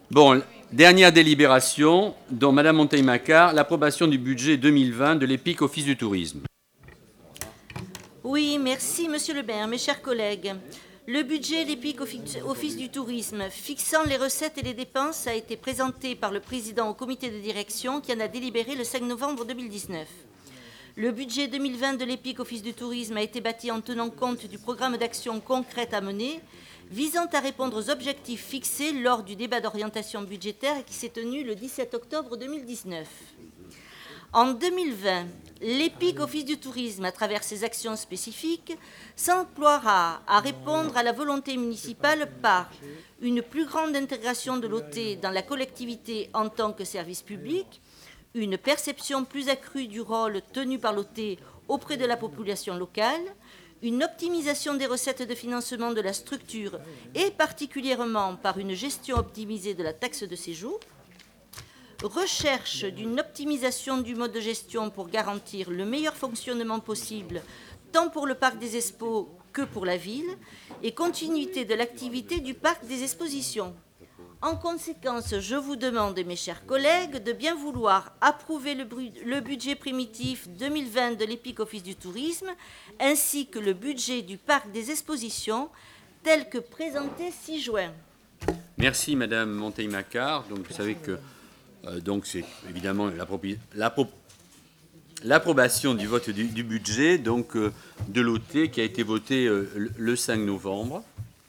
Bon, dernière délibération, dont Madame Monteil-Macquart, l'approbation du budget 2020 de l'EPIC Office du tourisme. Oui, merci Monsieur le maire, mes chers collègues. Le budget de l'EPIC Office du tourisme fixant les recettes et les dépenses a été présenté par le président au comité de direction qui en a délibéré le 5 novembre 2019. Le budget 2020 de l'EPIC Office du tourisme a été bâti en tenant compte du programme d'action concrète à mener visant à répondre aux objectifs fixés lors du débat d'orientation budgétaire qui s'est tenu le 17 octobre 2019. En 2020, l'EPIC Office du tourisme, à travers ses actions spécifiques, s'emploiera à répondre à la volonté municipale par une plus grande intégration de l'OT dans la collectivité en tant que service public, une perception plus accrue du rôle tenu par l'OT auprès de la population locale, une optimisation des recettes de financement de la structure et particulièrement par une gestion optimisée de la taxe de séjour, recherche d'une optimisation du mode de gestion pour garantir le meilleur fonctionnement possible tant pour le parc des expos que pour la ville et continuité de l'activité du parc des expositions. En conséquence, je vous demande, mes chers collègues, de bien vouloir approuver le budget primitif 2020 de l'EPIC Office du tourisme, ainsi que le budget du parc des expositions, tel que présenté 6 juin. Merci Madame Monteil-Macquart. Donc vous savez que donc c'est évidemment l'approbation du vote du budget donc de l'OT qui a été voté le 5 novembre.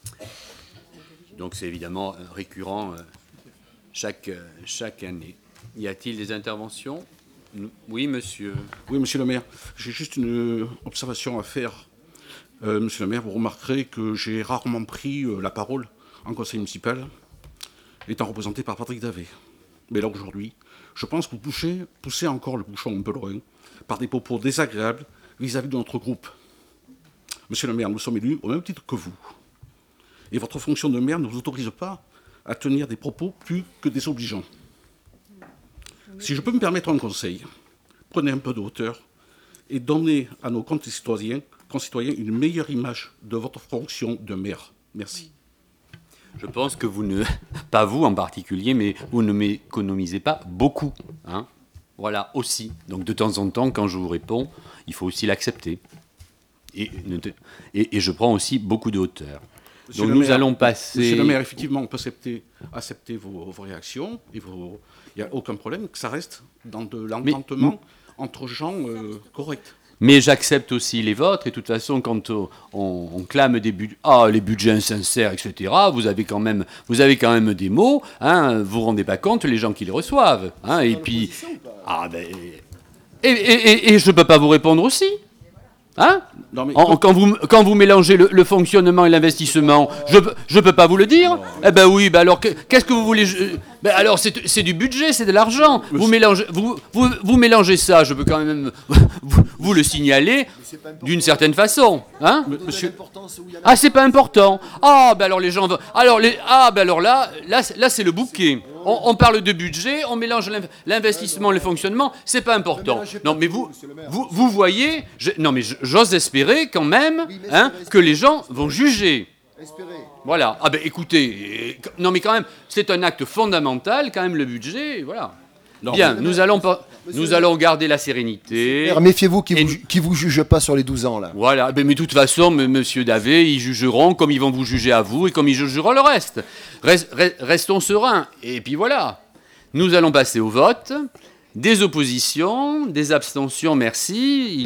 Donc c'est évidemment récurrent chaque année. Y a-t-il des interventions? Oui, monsieur. Oui, monsieur le maire. J'ai juste une observation à faire. Monsieur le maire, vous remarquerez que j'ai rarement pris la parole en conseil municipal, étant représenté par Patrick Davet. Mais là, aujourd'hui, je pense que vous poussez encore le bouchon un peu loin par des propos désagréables vis-à-vis de notre groupe. Monsieur le maire, nous sommes élus au même titre que vous. Et votre fonction de maire ne vous autorise pas à tenir des propos plus que désobligeants. Si je peux me permettre un conseil, prenez un peu de hauteur et donnez à nos concitoyens une meilleure image de votre fonction de maire. Merci. Je pense que vous ne, pas vous en particulier, mais vous ne m'économisez pas beaucoup. Hein, voilà, aussi. Donc de temps en temps, quand je vous réponds, il faut aussi l'accepter. Et je prends aussi beaucoup de hauteur. Donc nous allons passer... Monsieur le maire, effectivement, on peut accepter vos réactions. Il n'y a aucun problème que ça reste dans de l'entendement entre gens corrects. Mais j'accepte aussi les vôtres. Et de toute façon, quand on clame des les budgets insincères, etc., vous avez quand même des mots. Hein, vous vous rendez pas compte, les gens qui les reçoivent. Hein, et puis... Et je ne peux pas vous répondre aussi. Hein? Non, mais... quand vous mélangez le fonctionnement et l'investissement, je peux pas vous le dire. Eh ben oui, ben alors qu'est-ce que vous voulez ben alors c'est du budget, c'est de l'argent. Vous mélangez ça, je peux quand même vous le signaler d'une certaine façon, hein? Monsieur... Ah, c'est pas important. Ah ben alors les gens alors là c'est le bouquet. On parle de budget, on mélange l'investissement, le fonctionnement, c'est pas important. Non mais vous voyez, j'ose espérer quand même que les gens vont juger. Voilà. Ah ben écoutez, non mais quand même, c'est un acte fondamental quand même le budget, voilà. Non, bien, nous allons garder la sérénité. Méfiez-vous qu'ils vous jugent pas sur les 12 ans là. Voilà, mais de toute façon, monsieur Davet, ils jugeront comme ils vont vous juger à vous et comme ils jugeront le reste. Restons sereins. Et puis voilà, nous allons passer au vote. Des oppositions, des abstentions, merci.